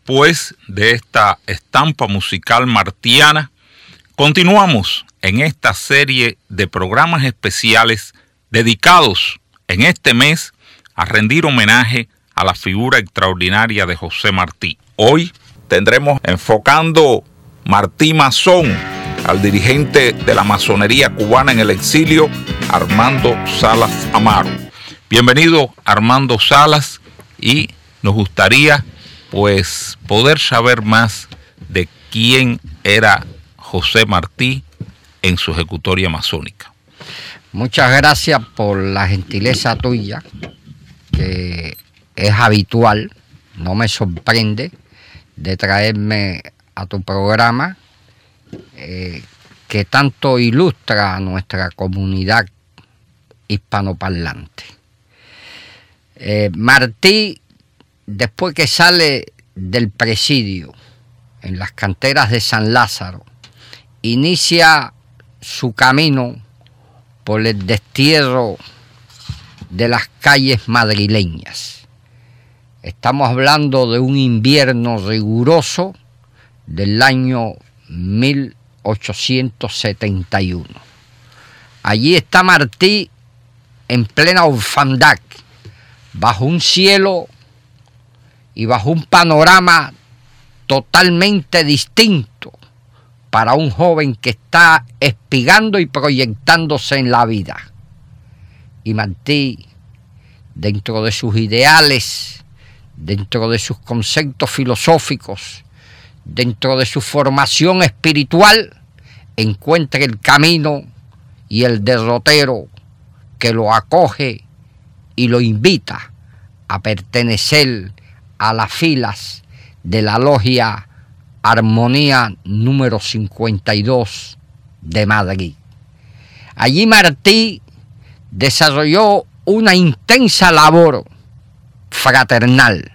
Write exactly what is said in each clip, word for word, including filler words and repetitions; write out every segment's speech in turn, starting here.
después de esta estampa musical martiana, continuamos en esta serie de programas especiales dedicados en este mes a rendir homenaje a la figura extraordinaria de José Martí. Hoy tendremos enfocando Martí Masón al dirigente de la masonería cubana en el exilio, Armando Salas Amaro. Bienvenido, Armando Salas, y nos gustaría pues poder saber más de quién era José Martí en su ejecutoria masónica. Muchas gracias por la gentileza tuya, que es habitual, no me sorprende, de traerme a tu programa, eh, que tanto ilustra a nuestra comunidad hispanoparlante. Eh, Martí, después que sale del presidio en las canteras de San Lázaro, inicia su camino por el destierro de las calles madrileñas. Estamos hablando de un invierno riguroso del año mil ochocientos setenta y uno. Allí está Martí en plena orfandad, bajo un cielo y bajo un panorama totalmente distinto para un joven que está espigando y proyectándose en la vida. Y Martí, dentro de sus ideales, dentro de sus conceptos filosóficos, dentro de su formación espiritual, encuentra el camino y el derrotero que lo acoge y lo invita a pertenecer a las filas de la logia Armonía número cincuenta y dos de Madrid. Allí Martí desarrolló una intensa labor fraternal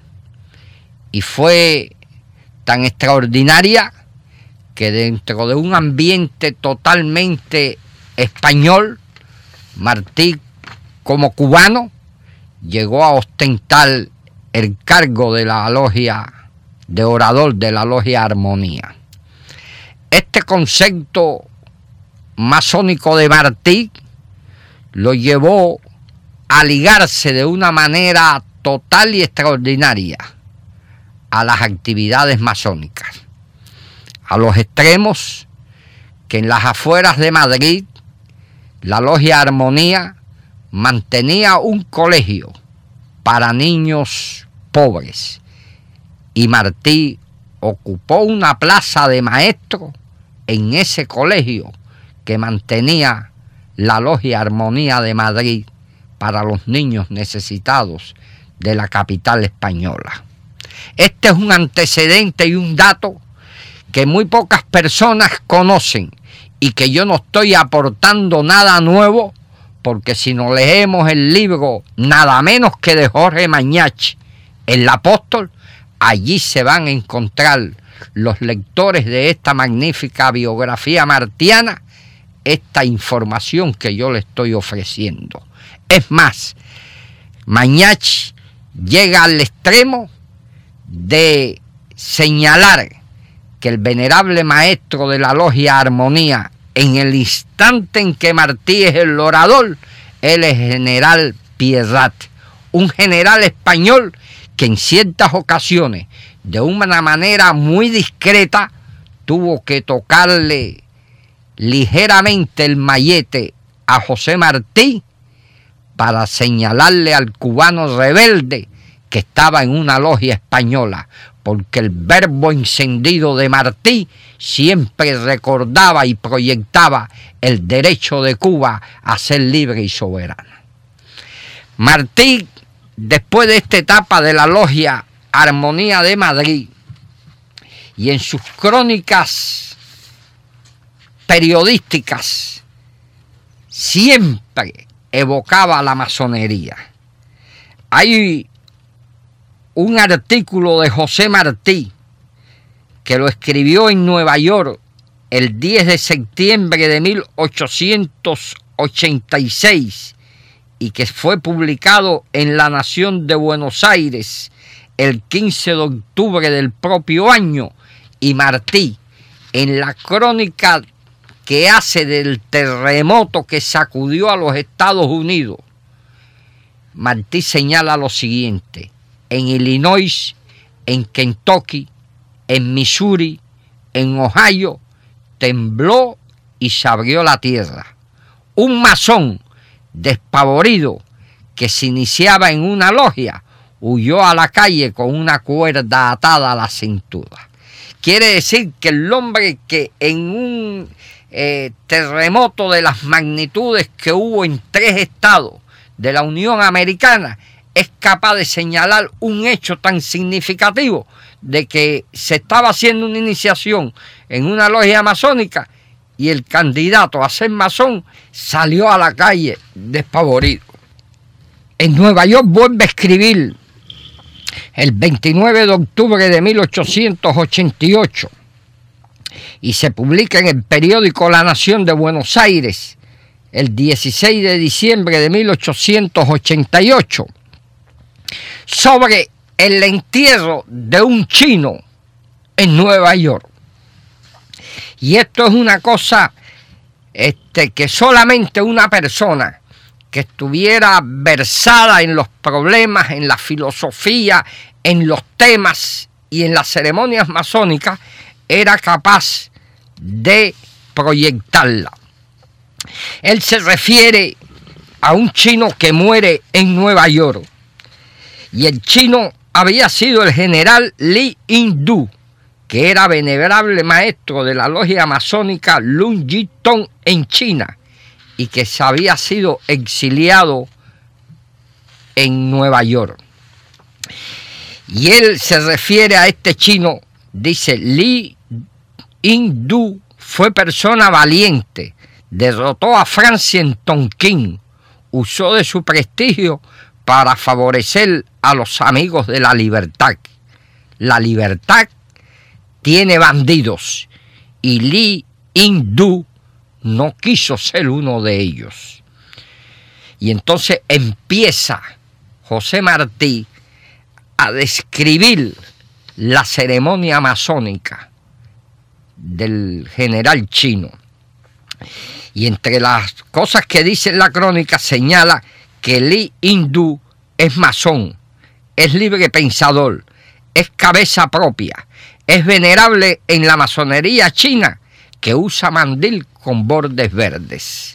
y fue tan extraordinaria que dentro de un ambiente totalmente español, Martí, como cubano, llegó a ostentar el cargo de la logia, de orador de la logia Armonía. Este concepto masónico de Martí lo llevó a ligarse de una manera total y extraordinaria a las actividades masónicas, a los extremos que en las afueras de Madrid la logia Armonía mantenía un colegio para niños pobres, y Martí ocupó una plaza de maestro en ese colegio que mantenía la logia Armonía de Madrid para los niños necesitados de la capital española. Este es un antecedente y un dato que muy pocas personas conocen y que yo no estoy aportando nada nuevo, porque si nos leemos el libro nada menos que de Jorge Mañach, el apóstol, allí se van a encontrar los lectores de esta magnífica biografía martiana esta información que yo le estoy ofreciendo. Es más, Mañach llega al extremo de señalar que el venerable maestro de la logia Armonía, en el instante en que Martí es el orador, él es general Pierrat, un general español que en ciertas ocasiones, de una manera muy discreta, tuvo que tocarle ligeramente el mayete a José Martí para señalarle al cubano rebelde que estaba en una logia española, porque el verbo encendido de Martí siempre recordaba y proyectaba el derecho de Cuba a ser libre y soberana. Martí, después de esta etapa de la logia Armonía de Madrid, y en sus crónicas periodísticas, siempre evocaba la masonería. Hay un artículo de José Martí que lo escribió en Nueva York el diez de septiembre de mil ochocientos ochenta y seis y que fue publicado en La Nación de Buenos Aires el quince de octubre del propio año, y Martí, en la crónica que hace del terremoto que sacudió a los Estados Unidos, Martí señala lo siguiente: en Illinois, en Kentucky, en Missouri, en Ohio, tembló y se abrió la tierra. Un masón despavorido que se iniciaba en una logia huyó a la calle con una cuerda atada a la cintura. Quiere decir que el hombre que en un eh, terremoto de las magnitudes que hubo en tres estados de la Unión Americana es capaz de señalar un hecho tan significativo de que se estaba haciendo una iniciación en una logia masónica y el candidato a ser masón salió a la calle despavorido. En Nueva York vuelve a escribir el veintinueve de octubre de mil ochocientos ochenta y ocho y se publica en el periódico La Nación de Buenos Aires el dieciséis de diciembre de mil ochocientos ochenta y ocho sobre el entierro de un chino en Nueva York. Y esto es una cosa este, que solamente una persona que estuviera versada en los problemas, en la filosofía, en los temas y en las ceremonias masónicas, era capaz de proyectarla. Él se refiere a un chino que muere en Nueva York. Y el chino había sido el general Li Ying-du, que era venerable maestro de la logia masónica Lun Yi Tong en China, y que se había sido exiliado en Nueva York. Y él se refiere a este chino, dice: Li Ying-du fue persona valiente, derrotó a Francia en Tonquín, usó de su prestigio para favorecer a los amigos de la libertad. La libertad tiene bandidos y Li Ying-du no quiso ser uno de ellos. Y entonces empieza José Martí a describir la ceremonia masónica del general chino. Y entre las cosas que dice en la crónica señala que Li Ying-du es masón, es libre pensador, es cabeza propia, es venerable en la masonería china, que usa mandil con bordes verdes.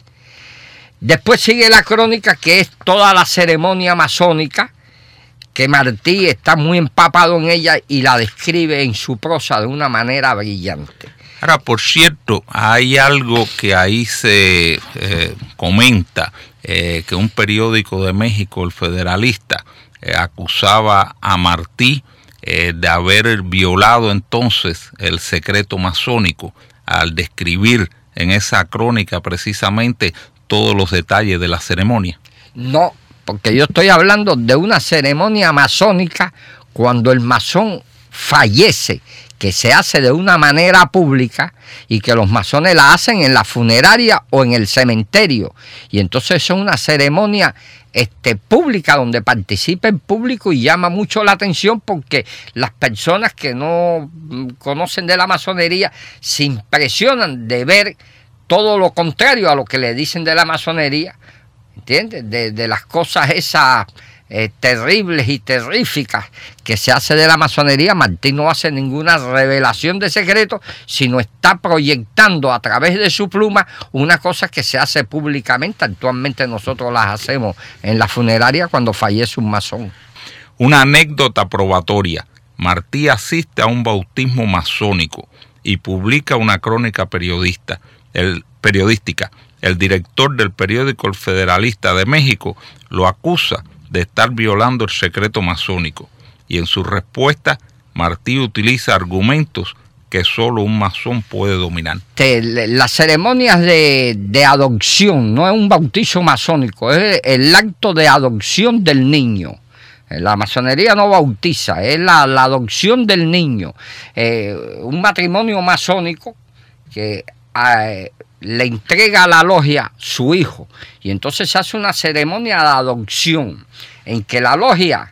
Después sigue la crónica, que es toda la ceremonia masónica, que Martí está muy empapado en ella y la describe en su prosa de una manera brillante. Ahora, por cierto, hay algo que ahí se eh, comenta, eh, que un periódico de México, El Federalista, eh, acusaba a Martí eh, de haber violado entonces el secreto masónico al describir en esa crónica precisamente todos los detalles de la ceremonia. No, porque yo estoy hablando de una ceremonia masónica cuando el masón fallece, que se hace de una manera pública y que los masones la hacen en la funeraria o en el cementerio. Y entonces es una ceremonia este, pública donde participa el público y llama mucho la atención porque las personas que no conocen de la masonería se impresionan de ver todo lo contrario a lo que le dicen de la masonería, ¿entiendes? De, de las cosas esas Eh, terribles y terríficas que se hace de la masonería. Martí no hace ninguna revelación de secreto, sino está proyectando a través de su pluma una cosa que se hace públicamente. Actualmente nosotros las hacemos en la funeraria cuando fallece un masón. Una anécdota probatoria: Martí asiste a un bautismo masónico y publica una crónica periodista, el, periodística. El director del periódico El Federalista de México lo acusa de estar violando el secreto masónico, y en su respuesta Martí utiliza argumentos que solo un masón puede dominar. Las ceremonias de, de adopción no es un bautizo masónico, es el acto de adopción del niño. La masonería no bautiza, es la, la adopción del niño. Eh, un matrimonio masónico que eh, le entrega a la logia su hijo, y entonces se hace una ceremonia de adopción en que la logia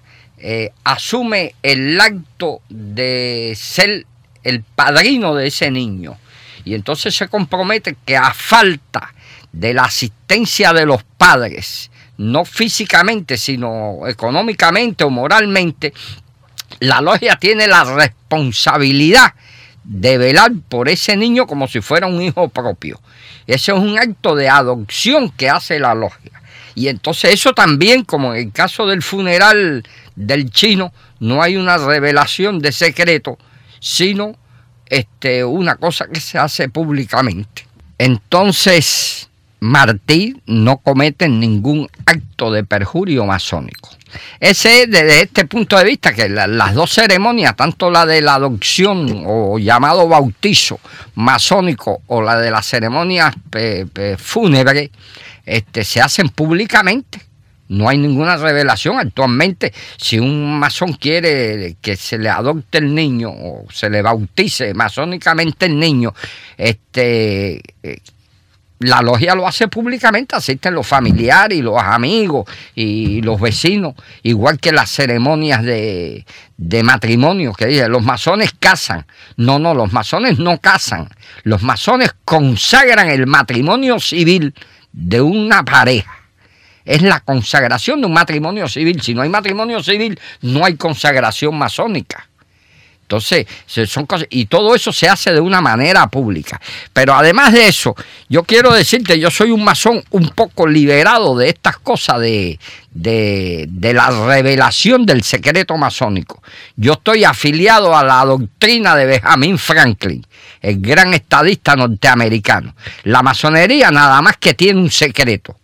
eh, asume el acto de ser el padrino de ese niño. Y entonces se compromete que a falta de la asistencia de los padres, no físicamente, sino económicamente o moralmente, la logia tiene la responsabilidad de velar por ese niño como si fuera un hijo propio. Ese es un acto de adopción que hace la logia. Y entonces eso también, como en el caso del funeral del chino, no hay una revelación de secreto, sino este, una cosa que se hace públicamente. Entonces, Martí no comete ningún acto de perjurio masónico. Ese es desde este punto de vista que la, las dos ceremonias, tanto la de la adopción o llamado bautizo masónico o la de las ceremonias eh, eh, fúnebres, este, se hacen públicamente. No hay ninguna revelación. Actualmente, si un masón quiere que se le adopte el niño o se le bautice masónicamente el niño, este... Eh, la logia lo hace públicamente, asisten los familiares y los amigos y los vecinos, igual que las ceremonias de, de matrimonio, que dicen, los masones casan. No, no, los masones no casan. Los masones consagran el matrimonio civil de una pareja. Es la consagración de un matrimonio civil. Si no hay matrimonio civil, no hay consagración masónica. Entonces, son cosas, y todo eso se hace de una manera pública. Pero además de eso, yo quiero decirte, yo soy un masón un poco liberado de estas cosas de, de, de la revelación del secreto masónico. Yo estoy afiliado a la doctrina de Benjamin Franklin, el gran estadista norteamericano. La masonería nada más que tiene un secreto,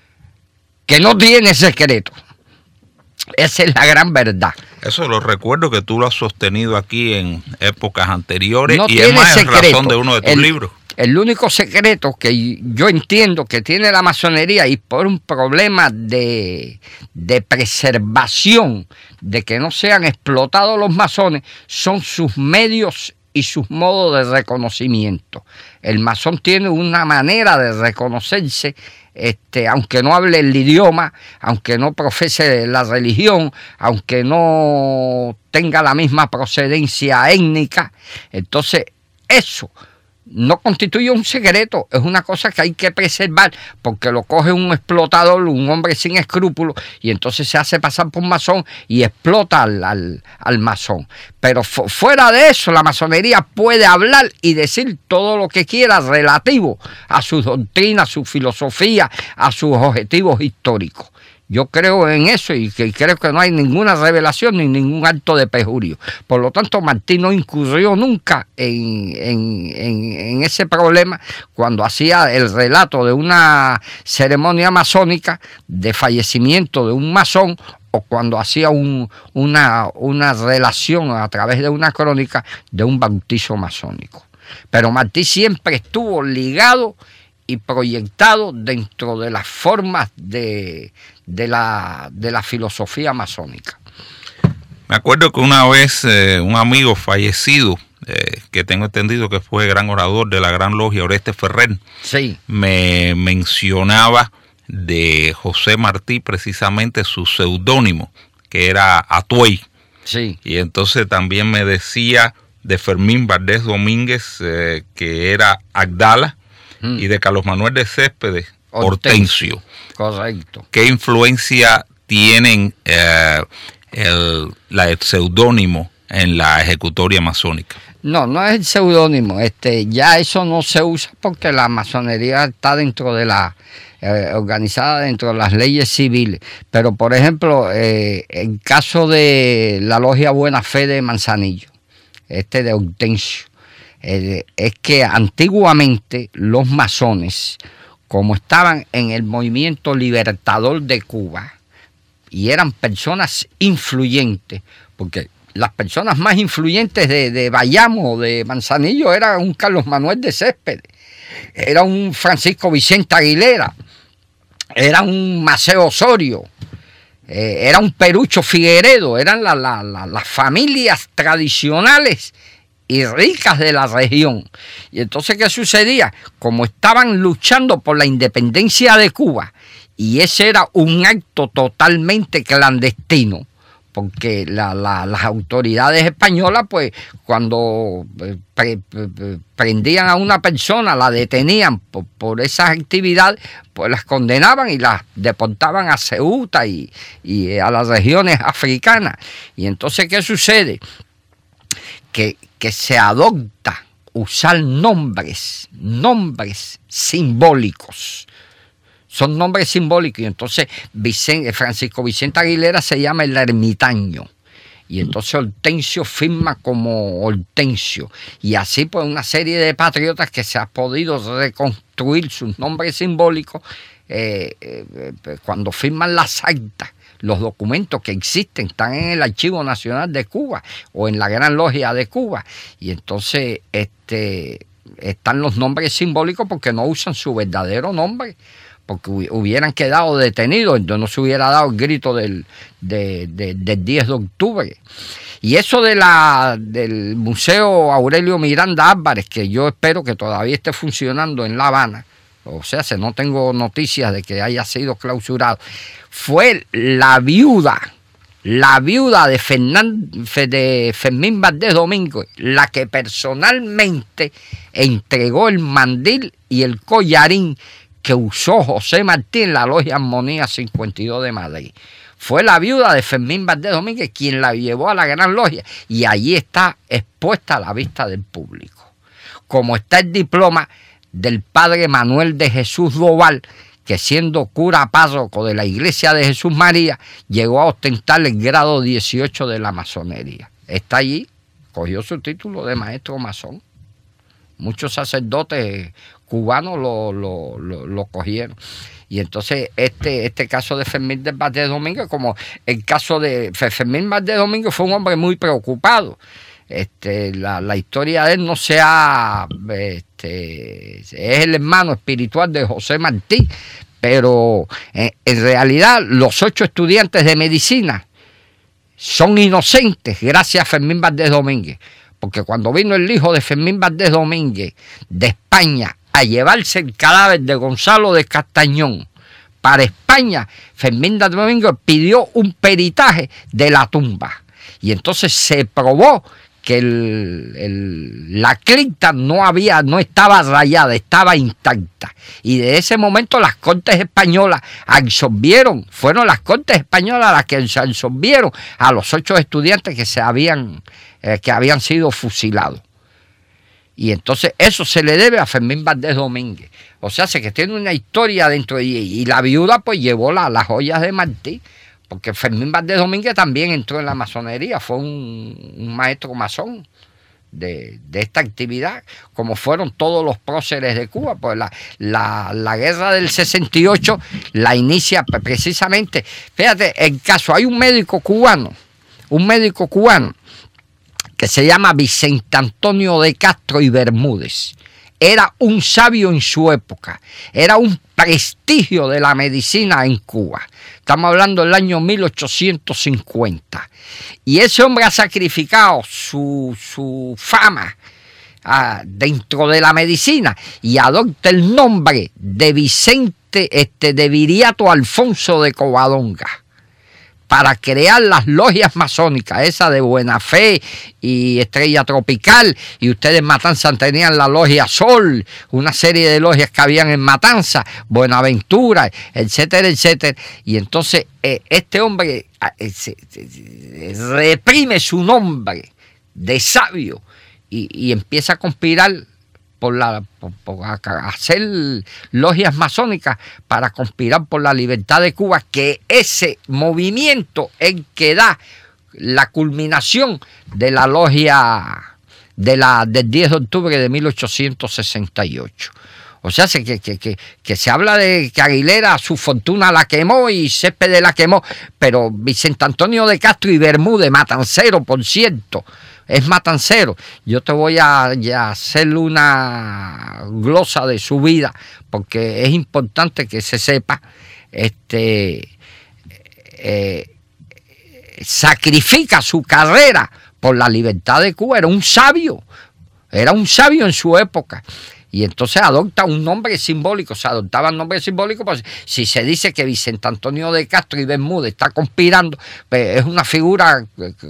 que no tiene secreto. Esa es la gran verdad. Eso lo recuerdo que tú lo has sostenido aquí en épocas anteriores no y es más en secreto. razón de uno de tus el, libros. El único secreto que yo entiendo que tiene la masonería, y por un problema de, de preservación, de que no sean explotados los masones, son sus medios y sus modos de reconocimiento. El masón tiene una manera de reconocerse, este, aunque no hable el idioma, aunque no profese la religión, aunque no tenga la misma procedencia étnica. Entonces, eso no constituye un secreto, es una cosa que hay que preservar, porque lo coge un explotador, un hombre sin escrúpulos, y entonces se hace pasar por masón y explota al, al, al masón. Pero fu fuera de eso, la masonería puede hablar y decir todo lo que quiera relativo a sus doctrinas, a su filosofía, a sus objetivos históricos. Yo creo en eso y que creo que no hay ninguna revelación ni ningún acto de perjurio. Por lo tanto, Martí no incurrió nunca en, en, en, en ese problema cuando hacía el relato de una ceremonia masónica de fallecimiento de un masón, o cuando hacía un, una, una relación a través de una crónica de un bautizo masónico. Pero Martí siempre estuvo ligado y proyectado dentro de las formas de, de, la, de la filosofía masónica. Me acuerdo que una vez eh, un amigo fallecido, eh, que tengo entendido que fue gran orador de la Gran Logia, Oreste Ferrer, sí, me mencionaba de José Martí, precisamente su seudónimo, que era Atuey. Sí. Y entonces también me decía de Fermín Valdés Domínguez, eh, que era Agdala, mm. y de Carlos Manuel de Céspedes, Hortensio. Hortensio. Correcto. ¿Qué influencia tienen eh, el, la, el seudónimo en la ejecutoria masónica? No, no es el seudónimo. Este, ya eso no se usa porque la masonería está dentro de la eh, organizada dentro de las leyes civiles. Pero, por ejemplo, eh, en caso de la Logia Buena Fe de Manzanillo, este de Hortensio, eh, es que antiguamente los masones, como estaban en el movimiento libertador de Cuba y eran personas influyentes, porque las personas más influyentes de, de Bayamo, de Manzanillo, era un Carlos Manuel de Céspedes, era un Francisco Vicente Aguilera, era un Maceo Osorio, eh, era un Perucho Figueredo, eran la, la, la, las familias tradicionales y ricas de la región. Y entonces, ¿qué sucedía? Como estaban luchando por la independencia de Cuba, y ese era un acto totalmente clandestino, porque la, la, las autoridades españolas, pues, cuando pre, pre, prendían a una persona, la detenían por, por esas actividades, pues las condenaban y las deportaban a Ceuta y, y a las regiones africanas. Y entonces, ¿qué sucede? Que, que se adopta usar nombres, nombres simbólicos. Son nombres simbólicos, y entonces Vicente, Francisco Vicente Aguilera se llama el ermitaño, y entonces Hortensio firma como Hortensio, y así pues una serie de patriotas que se ha podido reconstruir sus nombres simbólicos eh, eh, cuando firman las actas. Los documentos que existen están en el Archivo Nacional de Cuba o en la Gran Logia de Cuba, y entonces este, están los nombres simbólicos porque no usan su verdadero nombre, porque hubieran quedado detenidos, entonces no se hubiera dado el grito del, de, de, del diez de octubre. Y eso de la, del Museo Aurelio Miranda Álvarez, que yo espero que todavía esté funcionando en La Habana, o sea, si no tengo noticias de que haya sido clausurado, fue la viuda, la viuda de, Fernán, de Fermín Valdés Domínguez, la que personalmente entregó el mandil y el collarín que usó José Martí en la Logia Armonía cincuenta y dos de Madrid. Fue la viuda de Fermín Valdés Domínguez quien la llevó a la Gran Logia, y allí está expuesta a la vista del público. Como está el diploma del padre Manuel de Jesús Doval, que siendo cura párroco de la Iglesia de Jesús María, llegó a ostentar el grado dieciocho de la masonería. Está allí, cogió su título de maestro masón. Muchos sacerdotes cubanos lo, lo, lo, lo cogieron. Y entonces este, este caso de Fermín Valdés Domínguez, como el caso de Fermín Valdés Domínguez, fue un hombre muy preocupado. Este, la, la historia de él no se ha... Este, es el hermano espiritual de José Martí, pero en, en realidad los ocho estudiantes de medicina son inocentes gracias a Fermín Valdés Domínguez, porque cuando vino el hijo de Fermín Valdés Domínguez de España a llevarse el cadáver de Gonzalo de Castañón para España, Fermín Valdés Domínguez pidió un peritaje de la tumba, y entonces se probó que el, el, la cripta no había, no estaba rayada, estaba intacta. Y de ese momento las Cortes españolas absolvieron, fueron las Cortes españolas las que absolvieron a los ocho estudiantes que se habían, eh, que habían sido fusilados. Y entonces eso se le debe a Fermín Valdés Domínguez. O sea, se que tiene una historia dentro de, y la viuda pues llevó la, las joyas de Martí, porque Fermín Valdés Domínguez también entró en la masonería, fue un, un maestro masón de, de esta actividad, como fueron todos los próceres de Cuba. Pues la, la, la guerra del sesenta y ocho la inicia precisamente, fíjate, el caso, hay un médico cubano, un médico cubano que se llama Vicente Antonio de Castro y Bermúdez. Era un sabio en su época, era un prestigio de la medicina en Cuba. Estamos hablando del año mil ochocientos cincuenta. Y ese hombre ha sacrificado su, su fama ah, dentro de la medicina y adopta el nombre de Vicente este, de Viriato Alfonso de Covadonga, para crear las logias masónicas, esa de Buena Fe y Estrella Tropical, y ustedes en Matanza tenían la logia Sol, una serie de logias que habían en Matanza, Buenaventura, etcétera, etcétera. Y entonces eh, este hombre eh, se, se, se reprime su nombre de sabio y, y empieza a conspirar por, la, por, por hacer logias masónicas para conspirar por la libertad de Cuba, que ese movimiento es el que da la culminación de la logia de la, del diez de octubre de mil ochocientos sesenta y ocho. O sea, que, que, que, que se habla de que Aguilera su fortuna la quemó y Céspedes la quemó, pero Vicente Antonio de Castro y Bermúdez, matancero, por cierto, es matancero. Yo te voy a, a hacer una glosa de su vida, porque es importante que se sepa. Este eh, sacrifica su carrera por la libertad de Cuba. Era un sabio, era un sabio en su época. Y entonces adopta un nombre simbólico, se adoptaban nombres simbólicos, pues si se dice que Vicente Antonio de Castro y Bermúdez está conspirando, pues es una figura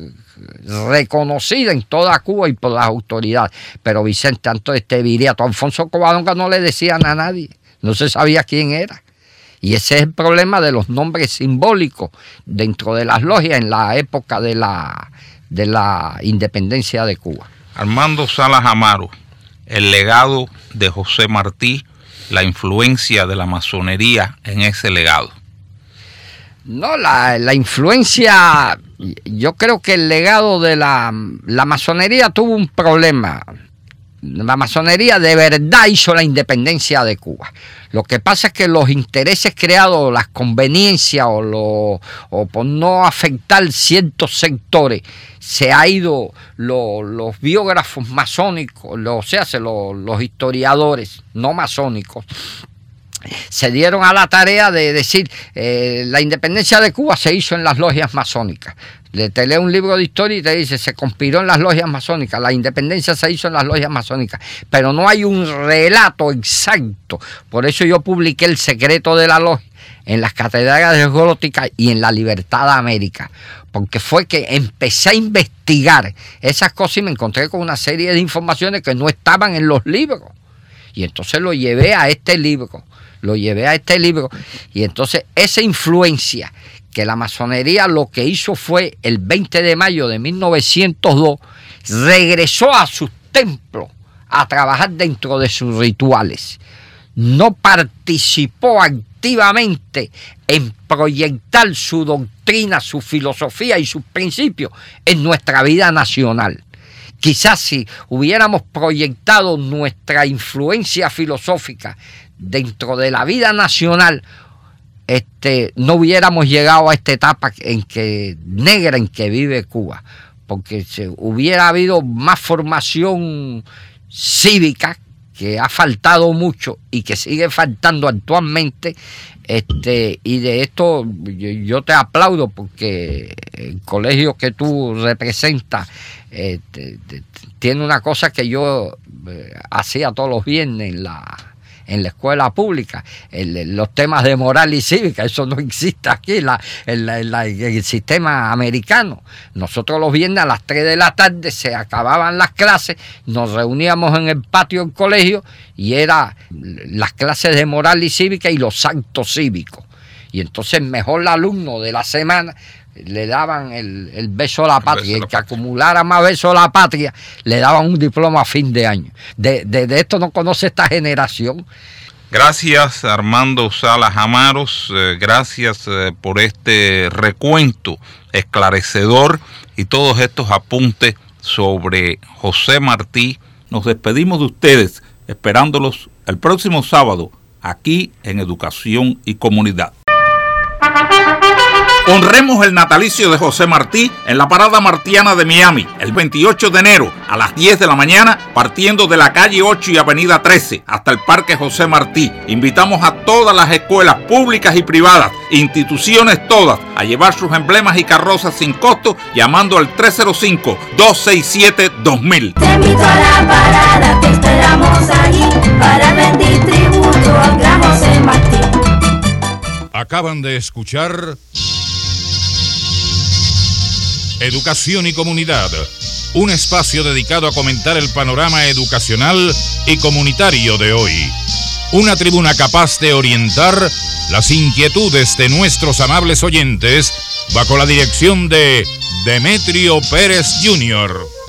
reconocida en toda Cuba y por las autoridades. Pero Vicente Antonio, este Viriato, Alfonso Covadonga no le decían a nadie, no se sabía quién era. Y ese es el problema de los nombres simbólicos dentro de las logias en la época de la, de la independencia de Cuba. Armando Salas Amaro, el legado de José Martí, la influencia de la masonería en ese legado. No, la, la influencia, yo creo que el legado de la, la masonería tuvo un problema. La masonería de verdad hizo la independencia de Cuba. Lo que pasa es que los intereses creados, las conveniencias o, lo, o por no afectar ciertos sectores, se ha ido lo, los biógrafos masónicos, lo, o sea, lo, los historiadores no masónicos, se dieron a la tarea de decir eh, la independencia de Cuba se hizo en las logias masónicas. Te lee un libro de historia y te dice se conspiró en las logias masónicas, la independencia se hizo en las logias masónicas, pero no hay un relato exacto. Por eso yo publiqué El secreto de la logia en las catedrales góticas y en La Libertad de América, porque fue que empecé a investigar esas cosas y me encontré con una serie de informaciones que no estaban en los libros, y entonces lo llevé a este libro lo llevé a este libro y entonces esa influencia que la masonería lo que hizo fue el veinte de mayo de mil novecientos dos regresó a sus templos a trabajar dentro de sus rituales. No participó activamente en proyectar su doctrina, su filosofía y sus principios en nuestra vida nacional. Quizás si hubiéramos proyectado nuestra influencia filosófica dentro de la vida nacional, este, no hubiéramos llegado a esta etapa en que, negra en que vive Cuba, porque se, hubiera habido más formación cívica, que ha faltado mucho y que sigue faltando actualmente, este, y de esto yo, yo te aplaudo porque el colegio que tú representas este, tiene una cosa que yo eh, hacía todos los viernes en la en la escuela pública, el, los temas de moral y cívica, eso no existe aquí en, la, en, la, en, la, en el sistema americano. Nosotros los viernes a las tres de la tarde se acababan las clases, nos reuníamos en el patio del colegio y era las clases de moral y cívica y los actos cívicos. Y entonces el mejor alumno de la semana le daban el, el beso a la patria, el que acumulara más besos a la patria le daban un diploma a fin de año. De, de, de esto no conoce esta generación. Gracias Armando Salas Amaros, eh, gracias eh, por este recuento esclarecedor y todos estos apuntes sobre José Martí. Nos despedimos de ustedes esperándolos el próximo sábado aquí en Educación y Comunidad. Honremos el natalicio de José Martí en la Parada Martiana de Miami, el veintiocho de enero a las diez de la mañana, partiendo de la calle ocho y avenida trece hasta el Parque José Martí. Invitamos a todas las escuelas públicas y privadas, instituciones todas, a llevar sus emblemas y carrozas sin costo, llamando al tres cero cinco, dos seis siete, dos mil. Te invito a la parada, te esperamos allí para rendir tributo al gran José Martí. Acaban de escuchar Educación y Comunidad, un espacio dedicado a comentar el panorama educacional y comunitario de hoy. Una tribuna capaz de orientar las inquietudes de nuestros amables oyentes bajo la dirección de Demetrio Pérez junior